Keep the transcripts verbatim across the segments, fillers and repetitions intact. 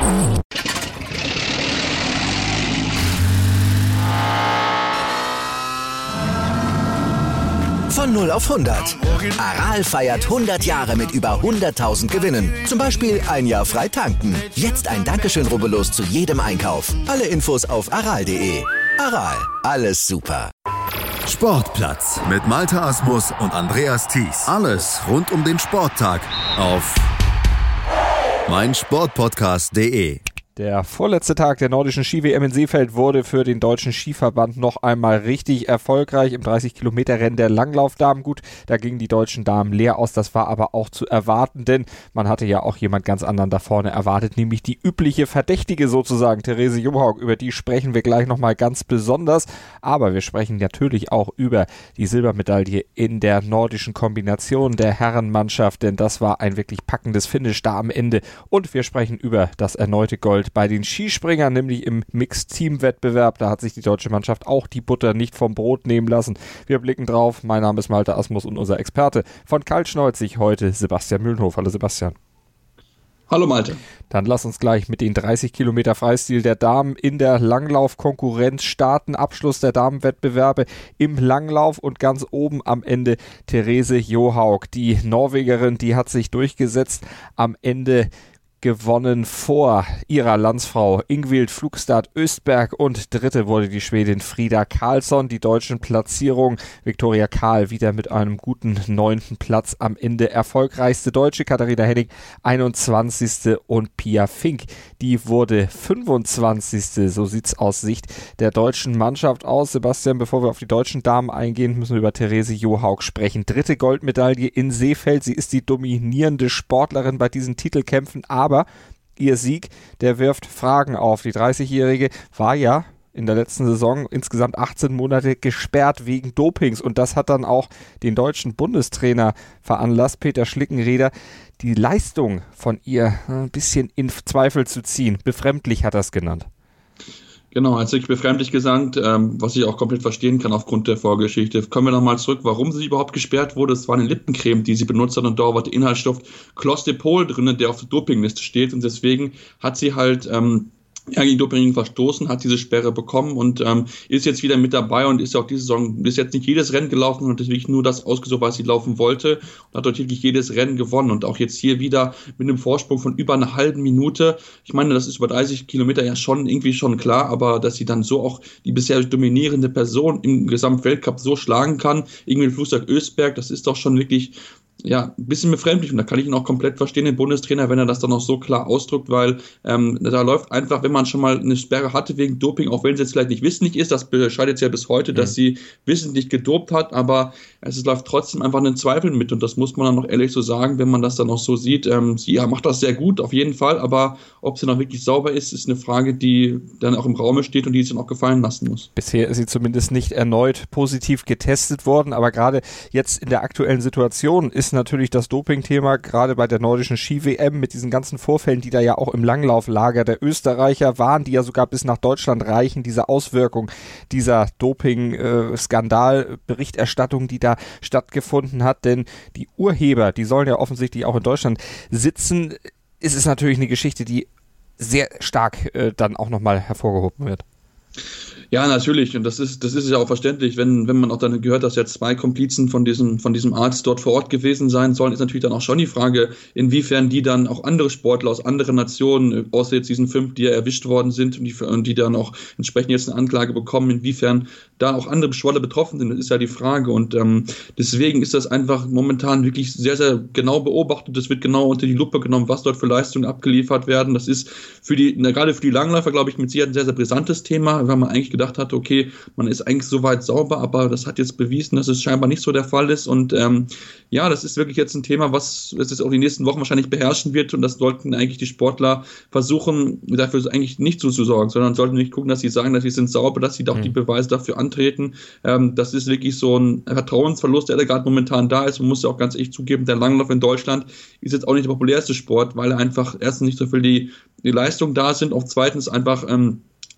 Von null auf hundert. Aral feiert hundert Jahre mit über hunderttausend Gewinnen. Zum Beispiel ein Jahr frei tanken. Jetzt ein Dankeschön, rubbellos zu jedem Einkauf. Alle Infos auf aral punkt de. Aral, alles super. Sportplatz mit Malte Asmus und Andreas Thies. Alles rund um den Sporttag auf meinsportpodcast punkt de. Der vorletzte Tag der nordischen Ski-W M in Seefeld wurde für den Deutschen Skiverband noch einmal richtig erfolgreich im dreißig-Kilometer-Rennen der Langlaufdamen. Gut, da gingen die deutschen Damen leer aus, das war aber auch zu erwarten, denn man hatte ja auch jemand ganz anderen da vorne erwartet, nämlich die übliche Verdächtige sozusagen, Therese Johaug. Über die sprechen wir gleich nochmal ganz besonders, aber wir sprechen natürlich auch über die Silbermedaille in der nordischen Kombination der Herrenmannschaft, denn das war ein wirklich packendes Finish da am Ende, und wir sprechen über das erneute Gold bei den Skispringern, nämlich im Mixed-Team-Wettbewerb. Da hat sich die deutsche Mannschaft auch die Butter nicht vom Brot nehmen lassen. Wir blicken drauf. Mein Name ist Malte Asmus und unser Experte von Kaltschneuzig heute Sebastian Mühlenhof. Hallo Sebastian. Hallo Malte. Dann lass uns gleich mit den dreißig Kilometer Freistil der Damen in der Langlauf-Konkurrenz starten. Abschluss der Damenwettbewerbe im Langlauf und ganz oben am Ende Therese Johaug. Die Norwegerin, die hat sich durchgesetzt. Am Ende gewonnen vor ihrer Landsfrau Ingvild Flugstad Östberg, und dritte wurde die Schwedin Frida Karlsson. Die deutschen Platzierungen: Viktoria Kahl wieder mit einem guten neunten Platz am Ende erfolgreichste Deutsche, Katharina Hennig einundzwanzigste und Pia Fink, die wurde fünfundzwanzigste So sieht's aus Sicht der deutschen Mannschaft aus. Sebastian, bevor wir auf die deutschen Damen eingehen, müssen wir über Therese Johaug sprechen. Dritte Goldmedaille in Seefeld. Sie ist die dominierende Sportlerin bei diesen Titelkämpfen, aber ihr Sieg, der wirft Fragen auf. Die dreißigjährige war ja in der letzten Saison insgesamt achtzehn Monate gesperrt wegen Dopings, und das hat dann auch den deutschen Bundestrainer veranlasst, Peter Schlickenrieder, die Leistung von ihr ein bisschen in Zweifel zu ziehen. Befremdlich hat er es genannt. Genau, hat sich befremdlich gesagt, ähm, was ich auch komplett verstehen kann aufgrund der Vorgeschichte. Kommen wir nochmal zurück, warum sie überhaupt gesperrt wurde. Es war eine Lippencreme, die sie benutzt hat, und da war der Inhaltsstoff Clostepol drin, der auf der Dopingliste steht, und deswegen hat sie halt ähm, ja, gegen Doping verstoßen, hat diese Sperre bekommen und ähm, ist jetzt wieder mit dabei und ist auch diese Saison bis jetzt nicht jedes Rennen gelaufen und deswegen nur das ausgesucht, was sie laufen wollte, und hat dort wirklich jedes Rennen gewonnen, und auch jetzt hier wieder mit einem Vorsprung von über einer halben Minute. Ich meine, das ist über dreißig Kilometer ja schon irgendwie schon klar, aber dass sie dann so auch die bisher dominierende Person im Gesamtweltcup so schlagen kann, irgendwie den Flugzeug Östberg, das ist doch schon wirklich ja, ein bisschen befremdlich, und da kann ich ihn auch komplett verstehen, den Bundestrainer, wenn er das dann auch so klar ausdrückt, weil ähm, da läuft einfach, wenn man schon mal eine Sperre hatte wegen Doping, auch wenn es jetzt vielleicht nicht wissentlich ist, das bescheidet ja bis heute, mhm. dass sie wissentlich gedopt hat, aber es läuft trotzdem einfach ein Zweifel mit, und das muss man dann noch ehrlich so sagen, wenn man das dann auch so sieht. Ähm, sie ja, macht das sehr gut, auf jeden Fall, aber ob sie noch wirklich sauber ist, ist eine Frage, die dann auch im Raume steht und die sie dann auch gefallen lassen muss. Bisher ist sie zumindest nicht erneut positiv getestet worden, aber gerade jetzt in der aktuellen Situation ist natürlich das Doping-Thema, gerade bei der nordischen Ski-W M mit diesen ganzen Vorfällen, die da ja auch im Langlauflager der Österreicher waren, die ja sogar bis nach Deutschland reichen, diese Auswirkung dieser Doping-Skandal-Berichterstattung, die da stattgefunden hat, denn die Urheber, die sollen ja offensichtlich auch in Deutschland sitzen. Es ist natürlich eine Geschichte, die sehr stark äh, dann auch nochmal hervorgehoben wird. Ja, natürlich, und das ist das ist ja auch verständlich, wenn wenn man auch dann gehört, dass jetzt zwei Komplizen von diesem von diesem Arzt dort vor Ort gewesen sein sollen, ist natürlich dann auch schon die Frage, inwiefern die dann auch andere Sportler aus anderen Nationen, außer jetzt diesen fünf, die ja erwischt worden sind und die, und die dann auch entsprechend jetzt eine Anklage bekommen, inwiefern da auch andere Sportler betroffen sind, das ist ja die Frage, und ähm, deswegen ist das einfach momentan wirklich sehr, sehr genau beobachtet, es wird genau unter die Lupe genommen, was dort für Leistungen abgeliefert werden. Das ist für die, na, gerade für die Langläufer, glaube ich, mit Sicherheit ein sehr, sehr brisantes Thema, weil man eigentlich gedacht hat, okay, man ist eigentlich soweit sauber, aber das hat jetzt bewiesen, dass es scheinbar nicht so der Fall ist, und ähm, ja, das ist wirklich jetzt ein Thema, was es jetzt auch die nächsten Wochen wahrscheinlich beherrschen wird, und das sollten eigentlich die Sportler versuchen, dafür eigentlich nicht zuzusorgen, sondern sollten nicht gucken, dass sie sagen, dass sie sind sauber, dass sie da auch mhm. die Beweise dafür antreten. Ähm, das ist wirklich so ein Vertrauensverlust, der da gerade momentan da ist. Man muss ja auch ganz ehrlich zugeben, der Langlauf in Deutschland ist jetzt auch nicht der populärste Sport, weil einfach erstens nicht so viel die, die Leistungen da sind, auch zweitens einfach ähm,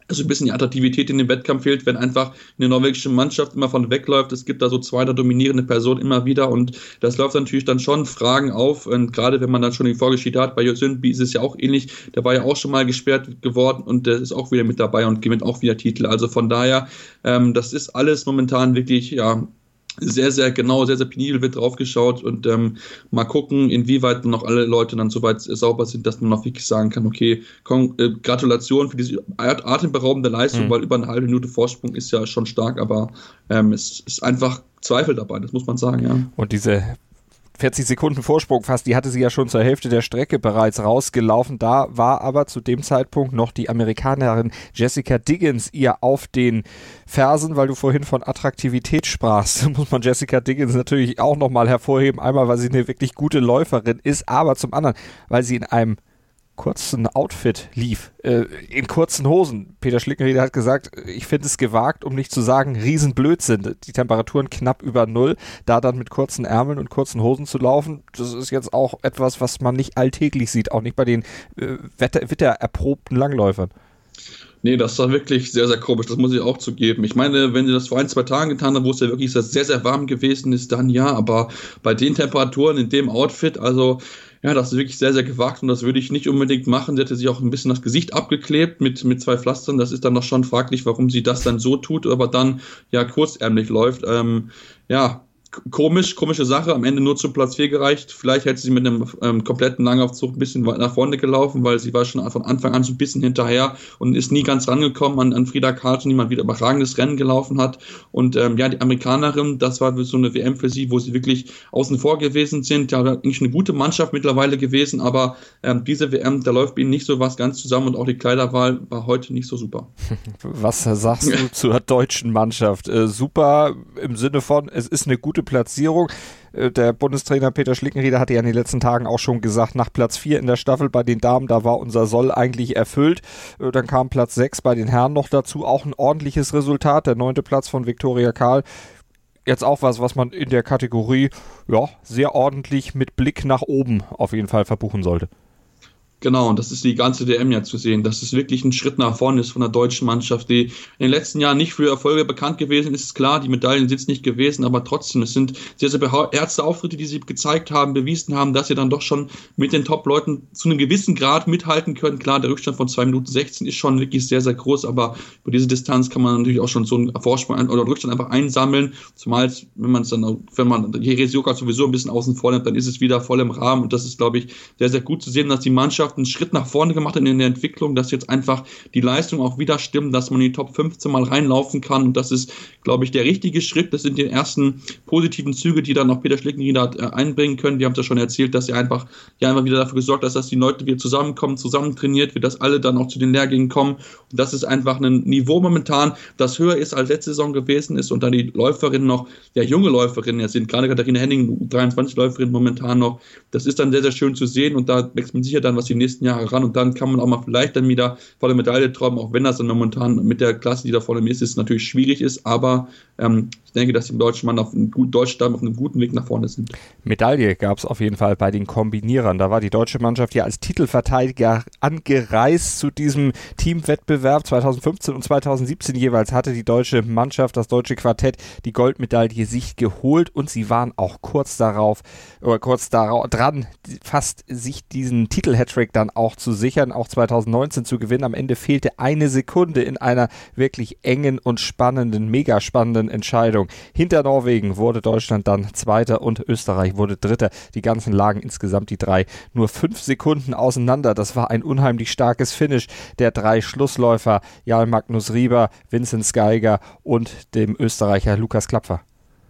also ein bisschen die Attraktivität in dem Wettkampf fehlt, wenn einfach eine norwegische Mannschaft immer von wegläuft. Es gibt da so zwei dominierende Personen immer wieder und das läuft natürlich dann schon Fragen auf. Und gerade wenn man dann schon die Vorgeschichte hat, bei Josundby ist es ja auch ähnlich. Der war ja auch schon mal gesperrt geworden und der ist auch wieder mit dabei und gewinnt auch wieder Titel. Also von daher, ähm, das ist alles momentan wirklich, ja, sehr, sehr genau, sehr, sehr penibel wird drauf geschaut und ähm, mal gucken, inwieweit noch alle Leute dann soweit sauber sind, dass man noch wirklich sagen kann, okay, Kon- äh, Gratulation für diese atemberaubende Leistung, mhm. weil über eine halbe Minute Vorsprung ist ja schon stark, aber ähm, es ist einfach Zweifel dabei, das muss man sagen, ja. Und diese vierzig Sekunden Vorsprung fast, die hatte sie ja schon zur Hälfte der Strecke bereits rausgelaufen. Da war aber zu dem Zeitpunkt noch die Amerikanerin Jessica Diggins ihr auf den Fersen, weil du vorhin von Attraktivität sprachst. Muss man Jessica Diggins natürlich auch nochmal hervorheben. Einmal, weil sie eine wirklich gute Läuferin ist, aber zum anderen, weil sie in einem kurzen Outfit lief, äh, in kurzen Hosen. Peter Schlickenrieder hat gesagt, ich finde es gewagt, um nicht zu sagen, Riesenblödsinn. Die Temperaturen knapp über Null, da dann mit kurzen Ärmeln und kurzen Hosen zu laufen, das ist jetzt auch etwas, was man nicht alltäglich sieht, auch nicht bei den äh, Wetter, wittererprobten Langläufern. Nee, das war wirklich sehr, sehr komisch, das muss ich auch zugeben. Ich meine, wenn sie das vor ein, zwei Tagen getan haben, wo es ja wirklich sehr, sehr warm gewesen ist, dann ja, aber bei den Temperaturen in dem Outfit, also ja, das ist wirklich sehr, sehr gewagt und das würde ich nicht unbedingt machen. Sie hätte sich auch ein bisschen das Gesicht abgeklebt mit, mit zwei Pflastern. Das ist dann noch schon fraglich, warum sie das dann so tut, aber dann ja kurzärmlich läuft. Ähm, ja, komisch, komische Sache. Am Ende nur zum Platz vier gereicht. Vielleicht hätte sie mit einem ähm, kompletten Langaufzug ein bisschen weit nach vorne gelaufen, weil sie war schon von Anfang an so ein bisschen hinterher und ist nie ganz rangekommen an, an Frida Karlsson, die mal wieder überragendes Rennen gelaufen hat. Und ähm, ja, die Amerikanerin, das war so eine W M für sie, wo sie wirklich außen vor gewesen sind. Ja, eigentlich eine gute Mannschaft mittlerweile gewesen, aber ähm, diese W M, da läuft bei ihnen nicht so was ganz zusammen und auch die Kleiderwahl war heute nicht so super. Was sagst du zur deutschen Mannschaft? Äh, super im Sinne von, es ist eine gute Platzierung. Der Bundestrainer Peter Schlickenrieder hatte ja in den letzten Tagen auch schon gesagt, nach Platz vier in der Staffel bei den Damen, da war unser Soll eigentlich erfüllt. Dann kam Platz sechs bei den Herren noch dazu, auch ein ordentliches Resultat, der neunte Platz von Viktoria Karl. Jetzt auch was, was man in der Kategorie ja sehr ordentlich mit Blick nach oben auf jeden Fall verbuchen sollte. Genau, und das ist die ganze D M ja zu sehen, dass es wirklich ein Schritt nach vorne ist von der deutschen Mannschaft, die in den letzten Jahren nicht für Erfolge bekannt gewesen ist, ist klar, die Medaillen sind es nicht gewesen, aber trotzdem, es sind sehr, sehr beherzte Auftritte, die sie gezeigt haben, bewiesen haben, dass sie dann doch schon mit den Top-Leuten zu einem gewissen Grad mithalten können. Klar, der Rückstand von zwei Minuten sechzehn ist schon wirklich sehr, sehr groß, aber über diese Distanz kann man natürlich auch schon so einen Vorsprung oder einen Rückstand einfach einsammeln, zumal wenn man es dann, wenn man Jerez Joka sowieso ein bisschen außen vor nimmt, dann ist es wieder voll im Rahmen und das ist, glaube ich, sehr, sehr gut zu sehen, dass die Mannschaft einen Schritt nach vorne gemacht hat in der Entwicklung, dass jetzt einfach die Leistung auch wieder stimmt, dass man in die Top fünfzehn mal reinlaufen kann und das ist, glaube ich, der richtige Schritt. Das sind die ersten positiven Züge, die dann auch Peter Schlickenrieder äh, einbringen können. Die haben es ja schon erzählt, dass sie einfach, ja, einfach wieder dafür gesorgt hat, dass die Leute wieder zusammenkommen, zusammen trainiert wird, dass alle dann auch zu den Lehrgängen kommen und das ist einfach ein Niveau momentan, das höher ist als letzte Saison gewesen ist und dann die Läuferinnen noch, ja, junge Läuferinnen jetzt sind, gerade Katharina Henning, dreiundzwanzig Läuferinnen momentan noch, das ist dann sehr, sehr schön zu sehen und da wächst man sicher dann, was die nächsten Jahre ran und dann kann man auch mal vielleicht dann wieder vor der Medaille träumen, auch wenn das dann momentan mit der Klasse, die da vorne ist, ist natürlich schwierig ist, aber ähm, ich denke, dass die deutschen Mann auf einem guten Deutschland auf einem guten Weg nach vorne sind. Medaille gab es auf jeden Fall bei den Kombinierern. Da war die deutsche Mannschaft ja als Titelverteidiger angereist zu diesem Teamwettbewerb. zweitausendfünfzehn und zweitausendsiebzehn jeweils hatte die deutsche Mannschaft, das deutsche Quartett, die Goldmedaille sich geholt und sie waren auch kurz darauf, oder kurz darauf dran, fast sich diesen Titel-Hattrick dann auch zu sichern, auch zweitausendneunzehn zu gewinnen. Am Ende fehlte eine Sekunde in einer wirklich engen und spannenden, mega spannenden Entscheidung. Hinter Norwegen wurde Deutschland dann Zweiter und Österreich wurde Dritter. Die ganzen lagen insgesamt die drei nur fünf Sekunden auseinander. Das war ein unheimlich starkes Finish der drei Schlussläufer, Jarl Magnus Rieber, Vinzenz Geiger und dem Österreicher Lukas Klapfer.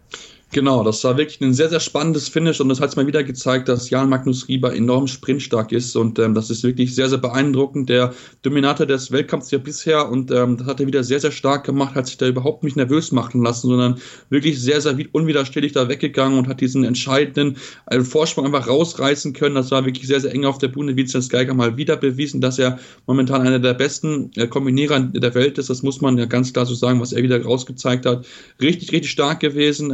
Genau, das war wirklich ein sehr, sehr spannendes Finish und das hat es mal wieder gezeigt, dass Jarl Magnus Rieber enorm sprintstark ist und ähm, das ist wirklich sehr, sehr beeindruckend. Der Dominator des Weltkampfs ja bisher und ähm, das hat er wieder sehr, sehr stark gemacht, hat sich da überhaupt nicht nervös machen lassen, sondern wirklich sehr, sehr unwiderstehlich da weggegangen und hat diesen entscheidenden äh, Vorsprung einfach rausreißen können. Das war wirklich sehr, sehr eng auf der Bühne. Vinzenz Geiger mal wieder bewiesen, dass er momentan einer der besten äh, Kombinierer der Welt ist. Das muss man ja ganz klar so sagen, was er wieder rausgezeigt hat. Richtig, richtig stark gewesen. Ähm,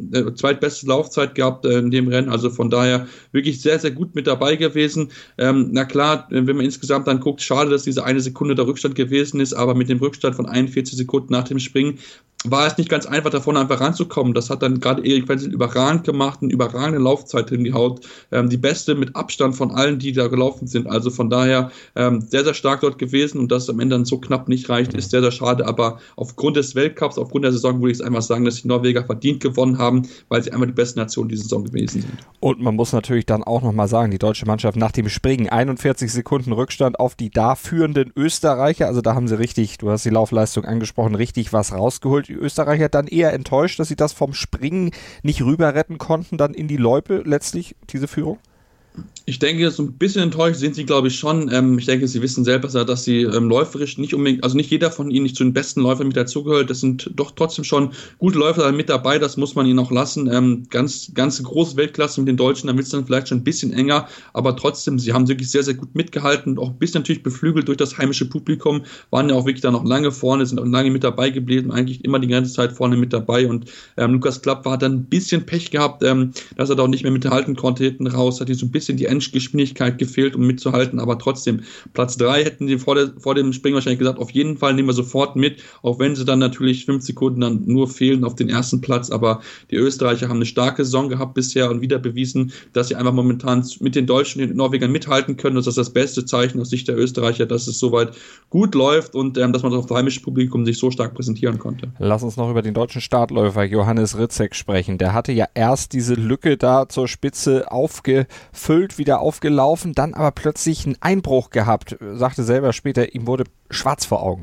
äh, zweitbeste Laufzeit gehabt äh, in dem Rennen, also von daher wirklich sehr, sehr gut mit dabei gewesen. Ähm, na klar, wenn man insgesamt dann guckt, schade, dass diese eine Sekunde der Rückstand gewesen ist, aber mit dem Rückstand von einundvierzig Sekunden nach dem Springen war es nicht ganz einfach, davon einfach ranzukommen. Das hat dann gerade Erik Frenzel überragend gemacht, eine überragende Laufzeit hingehaut. Ähm, die beste mit Abstand von allen, die da gelaufen sind. Also von daher ähm, sehr, sehr stark dort gewesen und dass es am Ende dann so knapp nicht reicht, ist sehr, sehr schade. Aber aufgrund des Weltcups, aufgrund der Saison würde ich es einfach sagen, dass die Norweger verdient gewonnen haben, weil sie einmal die beste Nation dieser Saison gewesen sind. Und man muss natürlich dann auch nochmal sagen, die deutsche Mannschaft nach dem Springen einundvierzig Sekunden Rückstand auf die da führenden Österreicher. Also da haben sie richtig, du hast die Laufleistung angesprochen, richtig was rausgeholt. Die Österreicher dann eher enttäuscht, dass sie das vom Springen nicht rüber retten konnten, dann in die Loipe letztlich, diese Führung? Ich denke, so ein bisschen enttäuscht sind sie, glaube ich, schon. Ähm, ich denke, sie wissen selber, dass sie ähm, läuferisch nicht unbedingt, also nicht jeder von ihnen nicht zu den besten Läufern mit dazugehört. Das sind doch trotzdem schon gute Läufer mit dabei, das muss man ihnen auch lassen. Ähm, ganz, ganz große Weltklasse mit den Deutschen, da wird es dann vielleicht schon ein bisschen enger, aber trotzdem, sie haben wirklich sehr, sehr gut mitgehalten, auch ein bisschen natürlich beflügelt durch das heimische Publikum, waren ja auch wirklich dann noch lange vorne, sind auch lange mit dabei geblieben, eigentlich immer die ganze Zeit vorne mit dabei und ähm, Lukas Klapp hat dann ein bisschen Pech gehabt, ähm, dass er da auch nicht mehr mithalten konnte hinten raus, hat hier so ein bisschen die Endgeschwindigkeit gefehlt, um mitzuhalten, aber trotzdem, Platz drei hätten sie vor, der, vor dem Springen wahrscheinlich gesagt, auf jeden Fall nehmen wir sofort mit, auch wenn sie dann natürlich fünf Sekunden dann nur fehlen auf den ersten Platz, aber die Österreicher haben eine starke Saison gehabt bisher und wieder bewiesen, dass sie einfach momentan mit den Deutschen und den Norwegern mithalten können. Das ist das beste Zeichen aus Sicht der Österreicher, dass es soweit gut läuft und ähm, dass man das heimische Publikum sich so stark präsentieren konnte. Lass uns noch über den deutschen Startläufer Johannes Ritzek sprechen. Der hatte ja erst diese Lücke da zur Spitze aufgefüllt, wieder aufgelaufen, dann aber plötzlich einen Einbruch gehabt, sagte selber später, ihm wurde schwarz vor Augen.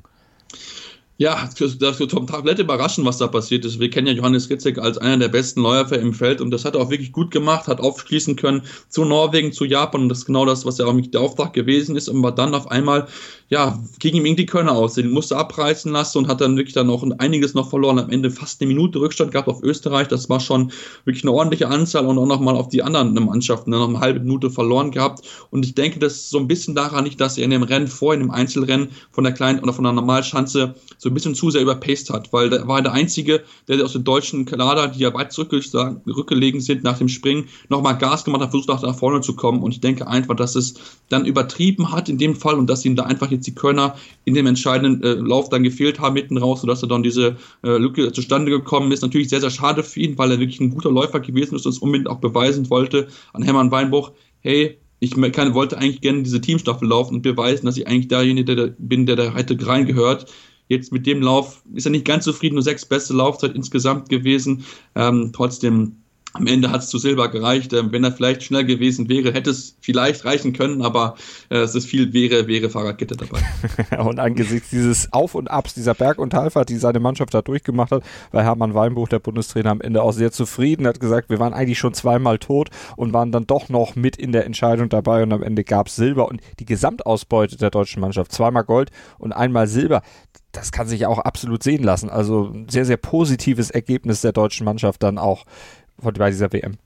Ja, das ist komplett überraschend, was da passiert ist. Wir kennen ja Johannes Ritzek als einer der besten Läufer im Feld und das hat er auch wirklich gut gemacht, hat aufschließen können zu Norwegen, zu Japan und das ist genau das, was ja auch der Auftrag gewesen ist, aber dann auf einmal, ja, gegen ihm die Körner aus, den musste abreißen lassen und hat dann wirklich dann noch einiges noch verloren, am Ende fast eine Minute Rückstand gehabt auf Österreich, das war schon wirklich eine ordentliche Anzahl und auch nochmal auf die anderen Mannschaften, dann noch eine halbe Minute verloren gehabt und ich denke, das ist so ein bisschen daran nicht, dass er in dem Rennen vor, in dem Einzelrennen von der kleinen oder von der Normalschanze so ein bisschen zu sehr überpaced hat, weil da war der Einzige, der aus dem deutschen Kader, die ja weit zurückgelegen sind nach dem Springen, nochmal Gas gemacht hat, versucht nach, nach vorne zu kommen und ich denke einfach, dass es dann übertrieben hat in dem Fall und dass ihm da einfach jetzt die Körner in dem entscheidenden äh, Lauf dann gefehlt haben mitten raus, sodass er dann diese äh, Lücke zustande gekommen ist. Natürlich sehr, sehr schade für ihn, weil er wirklich ein guter Läufer gewesen ist und es unbedingt auch beweisen wollte an Hermann Weinbruch, hey, ich kann, wollte eigentlich gerne diese Teamstaffel laufen und beweisen, dass ich eigentlich derjenige der bin, der da hätte reingehört. Jetzt mit dem Lauf ist er nicht ganz zufrieden, nur sechs beste Laufzeit insgesamt gewesen. Ähm, trotzdem, am Ende hat es zu Silber gereicht. Ähm, wenn er vielleicht schnell gewesen wäre, hätte es vielleicht reichen können, aber äh, es ist viel wäre, wäre Fahrradkette dabei. Und angesichts dieses Auf und Abs, dieser Berg- und Talfahrt, die seine Mannschaft da durchgemacht hat, war Hermann Weinbruch, der Bundestrainer, am Ende auch sehr zufrieden, hat gesagt, wir waren eigentlich schon zweimal tot und waren dann doch noch mit in der Entscheidung dabei und am Ende gab es Silber und die Gesamtausbeute der deutschen Mannschaft, zweimal Gold und einmal Silber, das kann sich auch absolut sehen lassen. Also ein sehr, sehr positives Ergebnis der deutschen Mannschaft dann auch bei dieser W M.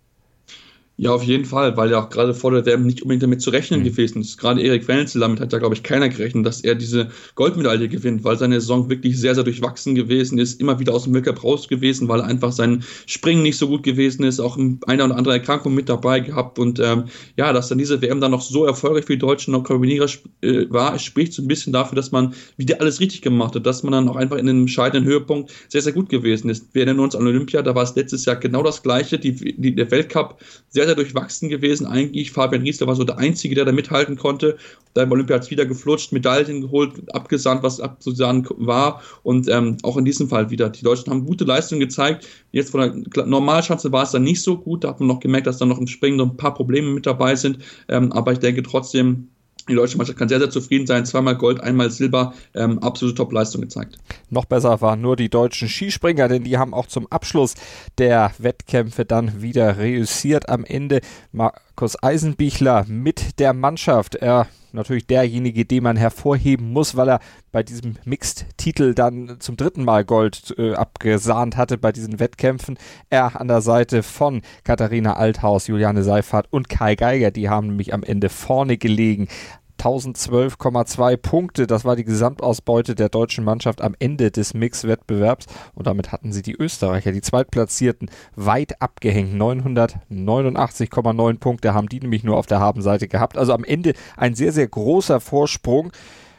Ja, auf jeden Fall, weil ja auch gerade vor der W M nicht unbedingt damit zu rechnen mhm. gewesen ist. Gerade Erik Frenzel, damit hat ja, glaube ich, keiner gerechnet, dass er diese Goldmedaille gewinnt, weil seine Saison wirklich sehr, sehr durchwachsen gewesen ist, immer wieder aus dem Weltcup raus gewesen, weil einfach sein Springen nicht so gut gewesen ist, auch eine oder andere Erkrankung mit dabei gehabt und ähm, ja, dass dann diese W M dann noch so erfolgreich für die Deutschen noch Karabiniere äh, war, spricht so ein bisschen dafür, dass man wieder alles richtig gemacht hat, dass man dann auch einfach in einem entscheidenden Höhepunkt sehr, sehr gut gewesen ist. Wir erinnern uns an Olympia, da war es letztes Jahr genau das Gleiche, die, die, der Weltcup sehr, sehr durchwachsen gewesen eigentlich. Fabian Riesler war so der Einzige, der da mithalten konnte. Da im Olympia hat es wieder geflutscht, Medaillen geholt, abgesandt, was abzusagen war. Und ähm, auch in diesem Fall wieder. Die Deutschen haben gute Leistungen gezeigt. Jetzt von der Normalschanze war es dann nicht so gut. Da hat man noch gemerkt, dass da noch im Springen noch ein paar Probleme mit dabei sind. Ähm, aber ich denke trotzdem, die deutsche Mannschaft kann sehr, sehr zufrieden sein. Zweimal Gold, einmal Silber. Ähm, absolute Top-Leistung gezeigt. Noch besser waren nur die deutschen Skispringer, denn die haben auch zum Abschluss der Wettkämpfe dann wieder reüssiert. Am Ende Markus Eisenbichler mit der Mannschaft. Er natürlich derjenige, den man hervorheben muss, weil er bei diesem Mixed-Titel dann zum dritten Mal Gold äh, abgesahnt hatte bei diesen Wettkämpfen. Er an der Seite von Katharina Althaus, Juliane Seiffert und Kai Geiger, die haben nämlich am Ende vorne gelegen. tausendzwölf Komma zwei Punkte. Das war die Gesamtausbeute der deutschen Mannschaft am Ende des Mix-Wettbewerbs. Und damit hatten sie die Österreicher, die Zweitplatzierten, weit abgehängt. neunhundertneunundachtzig Komma neun Punkte haben die nämlich nur auf der Habenseite gehabt. Also am Ende ein sehr, sehr großer Vorsprung.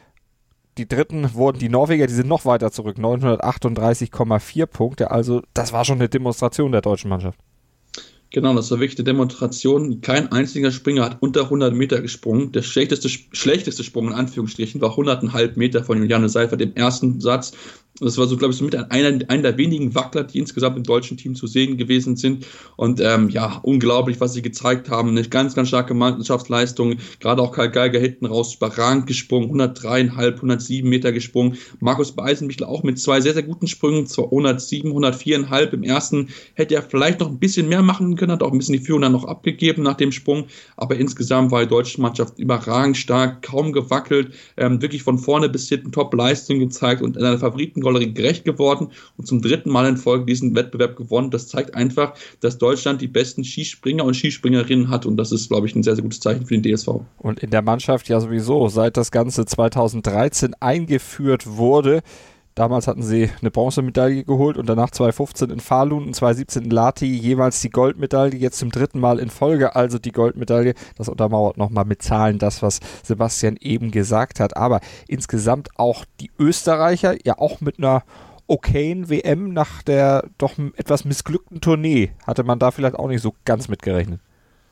Die Dritten wurden die Norweger, die sind noch weiter zurück, neunhundertachtunddreißig Komma vier Punkte. Also das war schon eine Demonstration der deutschen Mannschaft. Genau, das war wirklich eine Demonstration. Kein einziger Springer hat unter hundert Meter gesprungen. Der schlechteste, schlechteste Sprung in Anführungsstrichen war hundert Komma fünf Meter von Juliane Seifert im ersten Satz. Das war so, glaube ich, so mit einer, einer der wenigen Wackler, die insgesamt im deutschen Team zu sehen gewesen sind. Und ähm, ja, unglaublich, was sie gezeigt haben. Eine ganz, ganz starke Mannschaftsleistung. Gerade auch Karl Geiger hinten raus, überragend gesprungen. hundertdrei Komma fünf, hundertsieben Meter gesprungen. Markus Beisenbichler auch mit zwei sehr, sehr guten Sprüngen. Zwar hundertsieben, hundertvier Komma fünf im ersten. Hätte er vielleicht noch ein bisschen mehr machen können, hat auch ein bisschen die Führung dann noch abgegeben nach dem Sprung. Aber insgesamt war die deutsche Mannschaft überragend stark, kaum gewackelt. Ähm, wirklich von vorne bis hinten Top-Leistung gezeigt und in einer Favoriten gerecht geworden und zum dritten Mal in Folge diesen Wettbewerb gewonnen. Das zeigt einfach, dass Deutschland die besten Skispringer und Skispringerinnen hat und das ist, glaube ich, ein sehr, sehr gutes Zeichen für den D S V. Und in der Mannschaft ja sowieso, seit das Ganze zweitausenddreizehn eingeführt wurde. Damals hatten sie eine Bronzemedaille geholt und danach zweitausendfünfzehn in Falun und zweitausendsiebzehn in Lahti jeweils die Goldmedaille, jetzt zum dritten Mal in Folge, also die Goldmedaille. Das untermauert nochmal mit Zahlen das, was Sebastian eben gesagt hat. Aber insgesamt auch die Österreicher, ja auch mit einer okayen W M nach der doch etwas missglückten Tournee, hatte man da vielleicht auch nicht so ganz mitgerechnet.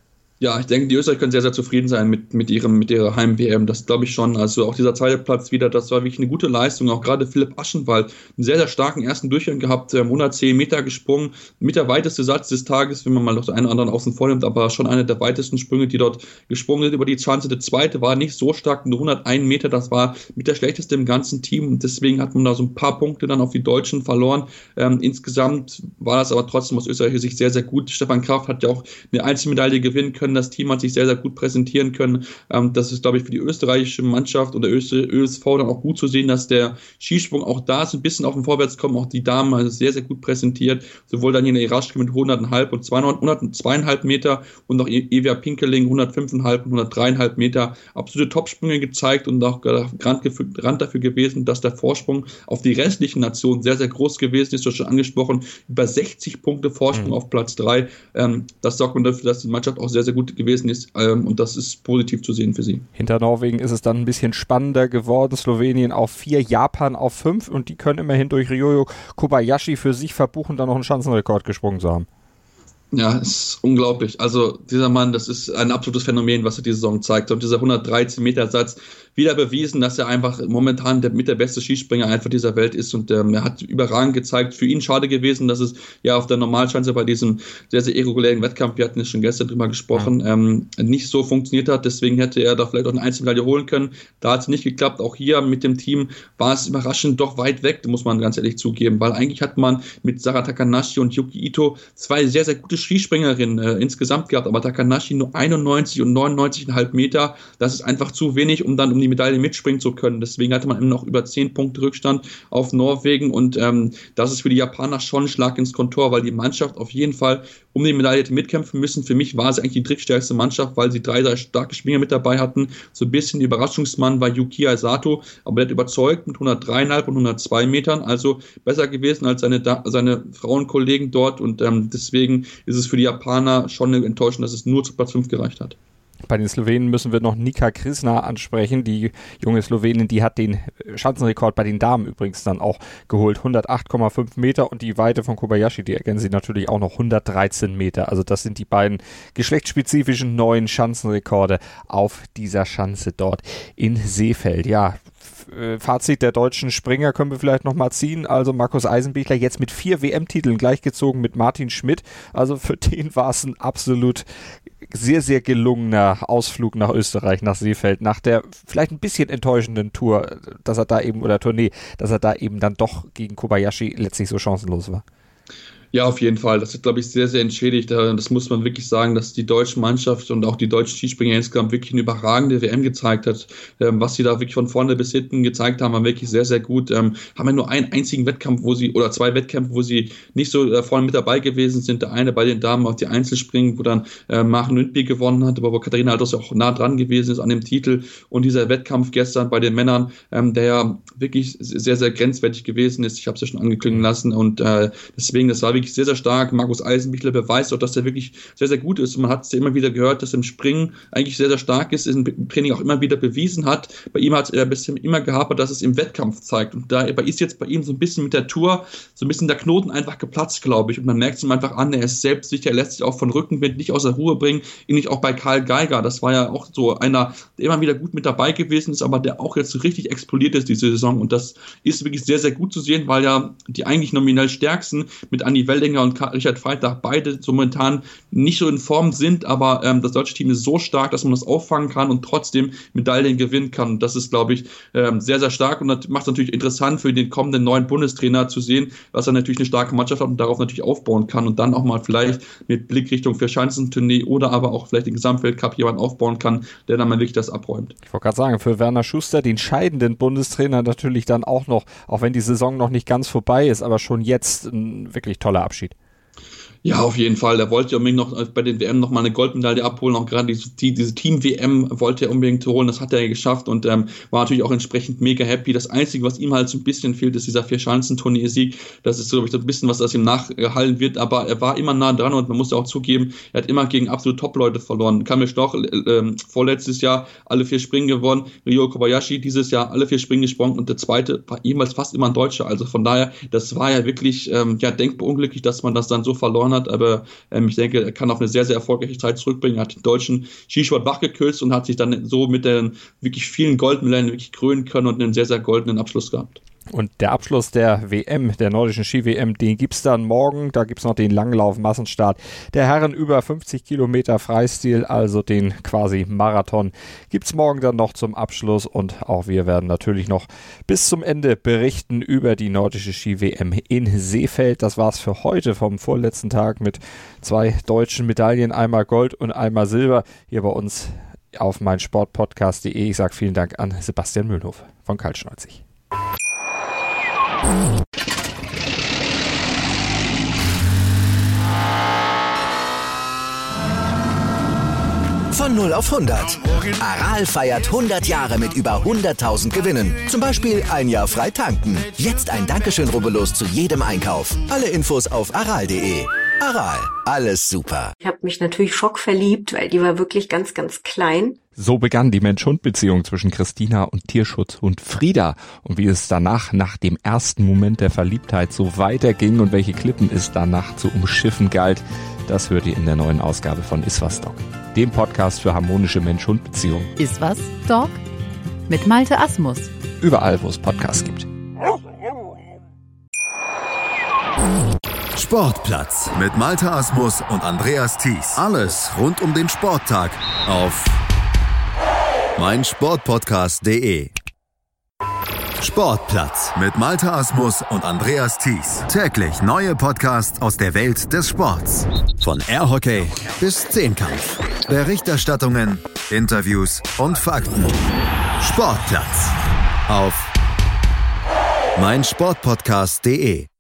Ja, ich denke, die Österreicher können sehr, sehr zufrieden sein mit, mit, ihrem, mit ihrer Heim-W M. Das glaube ich schon. Also auch dieser zweite Platz wieder, das war wirklich eine gute Leistung. Auch gerade Philipp Aschenwald, einen sehr, sehr starken ersten Durchgang gehabt, hundertzehn Meter gesprungen. Mit der weiteste Satz des Tages, wenn man mal noch den einen oder anderen außen vor nimmt, aber schon einer der weitesten Sprünge, die dort gesprungen sind über die Schanze. Der zweite war nicht so stark, nur hunderteins Meter. Das war mit der schlechteste im ganzen Team. Und deswegen hat man da so ein paar Punkte dann auf die Deutschen verloren. Ähm, insgesamt war das aber trotzdem aus österreichischer Sicht sehr, sehr gut. Stefan Kraft hat ja auch eine Einzelmedaille gewinnen können. Das Team hat sich sehr, sehr gut präsentieren können. Ähm, das ist, glaube ich, für die österreichische Mannschaft oder Ö S V dann auch gut zu sehen, dass der Skisprung auch da ist, ein bisschen auf dem Vorwärtskommen. Auch die Damen also sehr, sehr gut präsentiert. Sowohl Daniela Iraschke mit hundert Komma fünf und zweihundert Komma fünf Meter und auch Evia Pinkeling hundertfünf Komma fünf und hundertdrei Komma fünf Meter. Absolute Topsprünge gezeigt und auch Grant dafür gewesen, dass der Vorsprung auf die restlichen Nationen sehr, sehr groß gewesen ist. Du hast schon angesprochen, über sechzig Punkte Vorsprung mhm. auf Platz drei. Ähm, das sorgt dafür, dass die Mannschaft auch sehr, sehr gut gewesen ist ähm, und das ist positiv zu sehen für sie. Hinter Norwegen ist es dann ein bisschen spannender geworden. Slowenien auf vier, Japan auf fünf und die können immerhin durch Ryoyo Kobayashi für sich verbuchen, dann noch einen Schanzenrekord gesprungen zu haben. Ja, es ist unglaublich. Also dieser Mann, das ist ein absolutes Phänomen, was er diese Saison zeigt. Und dieser hundertdreizehn Meter Satz wieder bewiesen, dass er einfach momentan der, mit der beste Skispringer einfach dieser Welt ist. Und ähm, er hat überragend gezeigt. Für ihn schade gewesen, dass es ja auf der Normalschanze bei diesem sehr, sehr irregulären Wettkampf, wir hatten es schon gestern drüber gesprochen, ja. ähm, nicht so funktioniert hat. Deswegen hätte er da vielleicht auch eine Einzelmedaille holen können. Da hat es nicht geklappt. Auch hier mit dem Team war es überraschend doch weit weg, muss man ganz ehrlich zugeben. Weil eigentlich hat man mit Sara Takanashi und Yuki Ito zwei sehr, sehr gute Skispringerinnen äh, insgesamt gehabt. Aber Takanashi nur einundneunzig und neunundneunzig Komma fünf Meter. Das ist einfach zu wenig, um dann um die Medaille mitspringen zu können. Deswegen hatte man immer noch über zehn Punkte Rückstand auf Norwegen und ähm, das ist für die Japaner schon ein Schlag ins Kontor, weil die Mannschaft auf jeden Fall um die Medaille hätte mitkämpfen müssen. Für mich war es eigentlich die drittstärkste Mannschaft, weil sie drei, drei starke Springer mit dabei hatten. So ein bisschen Überraschungsmann war Yukiya Sato, aber der hat überzeugt mit hundertdrei Komma fünf und hundertzwei Metern, also besser gewesen als seine, seine Frauenkollegen dort und ähm, deswegen ist es für die Japaner schon eine Enttäuschung, dass es nur zu Platz fünf gereicht hat. Bei den Slowenen müssen wir noch Nika Krisna ansprechen. Die junge Slowenin, die hat den Schanzenrekord bei den Damen übrigens dann auch geholt. hundertacht Komma fünf Meter und die Weite von Kobayashi, die ergänzen sie natürlich auch noch hundertdreizehn Meter. Also das sind die beiden geschlechtsspezifischen neuen Schanzenrekorde auf dieser Schanze dort in Seefeld. Ja, Fazit der deutschen Springer können wir vielleicht nochmal ziehen. Also Markus Eisenbichler jetzt mit vier W M-Titeln gleichgezogen mit Martin Schmidt. Also für den war es ein absolut sehr, sehr gelungener Ausflug nach Österreich, nach Seefeld, nach der vielleicht ein bisschen enttäuschenden Tour, dass er da eben, oder Tournee, dass er da eben dann doch gegen Kobayashi letztlich so chancenlos war. Ja, auf jeden Fall. Das ist, glaube ich, sehr, sehr entschädigt. Das muss man wirklich sagen, dass die deutsche Mannschaft und auch die deutschen Skispringer insgesamt wirklich eine überragende W M gezeigt hat. Was sie da wirklich von vorne bis hinten gezeigt haben, war wirklich sehr, sehr gut. Haben ja nur einen einzigen Wettkampf, wo sie, oder zwei Wettkämpfe, wo sie nicht so vorne mit dabei gewesen sind. Der eine bei den Damen auf die Einzelspringen, wo dann Maren Lündby gewonnen hat, aber wo Katharina Althaus auch nah dran gewesen ist an dem Titel. Und dieser Wettkampf gestern bei den Männern, der ja wirklich sehr, sehr grenzwertig gewesen ist. Ich habe es ja schon angeklingen lassen und deswegen, das war wirklich sehr, sehr stark. Markus Eisenbichler beweist auch, dass er wirklich sehr, sehr gut ist. Und man hat es ja immer wieder gehört, dass er im Springen eigentlich sehr, sehr stark ist, im Training auch immer wieder bewiesen hat. Bei ihm hat er bisher immer gehapert, dass es im Wettkampf zeigt. Und da ist jetzt bei ihm so ein bisschen mit der Tour, so ein bisschen der Knoten einfach geplatzt, glaube ich. Und man merkt es ihm einfach an, er ist selbstsicher, er lässt sich auch von Rückenwind nicht aus der Ruhe bringen. Ähnlich auch bei Karl Geiger. Das war ja auch so einer, der immer wieder gut mit dabei gewesen ist, aber der auch jetzt so richtig explodiert ist diese Saison. Und das ist wirklich sehr, sehr gut zu sehen, weil ja die eigentlich nominell stärksten mit Anni Weldinger und Richard Freitag beide so momentan nicht so in Form sind, aber ähm, das deutsche Team ist so stark, dass man das auffangen kann und trotzdem Medaillen gewinnen kann. Das ist, glaube ich, ähm, sehr, sehr stark und das macht es natürlich interessant für den kommenden neuen Bundestrainer zu sehen, was er natürlich eine starke Mannschaft hat und darauf natürlich aufbauen kann und dann auch mal vielleicht mit Blick Richtung Vierschanzentournee oder aber auch vielleicht den Gesamtweltcup jemanden aufbauen kann, der dann mal wirklich das abräumt. Ich wollte gerade sagen, für Werner Schuster, den scheidenden Bundestrainer, natürlich dann auch noch, auch wenn die Saison noch nicht ganz vorbei ist, aber schon jetzt ein wirklich toller Abschied. Ja, auf jeden Fall. Er wollte ja unbedingt noch bei den W M noch mal eine Goldmedaille abholen. Auch gerade diese, diese Team-W M wollte er unbedingt holen. Das hat er ja geschafft und ähm, war natürlich auch entsprechend mega happy. Das Einzige, was ihm halt so ein bisschen fehlt, ist dieser Vierschanzentournee-Sieg. Das ist, glaube ich, so ein bisschen, was das ihm nachgehallen wird. Aber er war immer nah dran und man muss auch zugeben, er hat immer gegen absolute Top-Leute verloren. Kamil Stoch äh, vorletztes Jahr alle vier Springen gewonnen. Ryo Kobayashi dieses Jahr alle vier Springen gesprungen und der zweite war ebenfalls fast immer ein Deutscher. Also von daher, das war ja wirklich ähm, ja, denkbar unglücklich, dass man das dann so verloren hat. Aber ähm, ich denke, er kann auch eine sehr, sehr erfolgreiche Zeit zurückbringen. Er hat den deutschen Skisport wachgeküsst und hat sich dann so mit den wirklich vielen Goldmedaillen wirklich krönen können und einen sehr, sehr goldenen Abschluss gehabt. Und der Abschluss der W M, der nordischen Ski-W M, den gibt es dann morgen. Da gibt es noch den Langlauf-Massenstart der Herren über fünfzig Kilometer Freistil, also den quasi Marathon, gibt es morgen dann noch zum Abschluss. Und auch wir werden natürlich noch bis zum Ende berichten über die nordische Ski-W M in Seefeld. Das war's für heute vom vorletzten Tag mit zwei deutschen Medaillen, einmal Gold und einmal Silber hier bei uns auf meinsportpodcast punkt de. Ich sage vielen Dank an Sebastian Mühlenhof von Kaltschneuzig. Von null auf hundert. Aral feiert hundert Jahre mit über hunderttausend Gewinnen. Zum Beispiel ein Jahr frei tanken. Jetzt ein Dankeschön, rubbellos zu jedem Einkauf. Alle Infos auf aral punkt de. Aral, alles super. Ich habe mich natürlich schockverliebt, weil die war wirklich ganz, ganz klein. So begann die Mensch-Hund-Beziehung zwischen Christina und Tierschutzhund Frieda. Und wie es danach, nach dem ersten Moment der Verliebtheit, so weiterging und welche Klippen es danach zu umschiffen galt, das hört ihr in der neuen Ausgabe von Iswas Dog, dem Podcast für harmonische Mensch-Hund-Beziehungen. Iswas Dog mit Malte Asmus. Überall, wo es Podcasts gibt. Sportplatz mit Malte Asmus und Andreas Thies. Alles rund um den Sporttag auf meinsportpodcast punkt de. Sportplatz mit Malte Asmus und Andreas Thies. Täglich neue Podcasts aus der Welt des Sports. Von Airhockey bis Zehnkampf. Berichterstattungen, Interviews und Fakten. Sportplatz auf meinsportpodcast punkt de.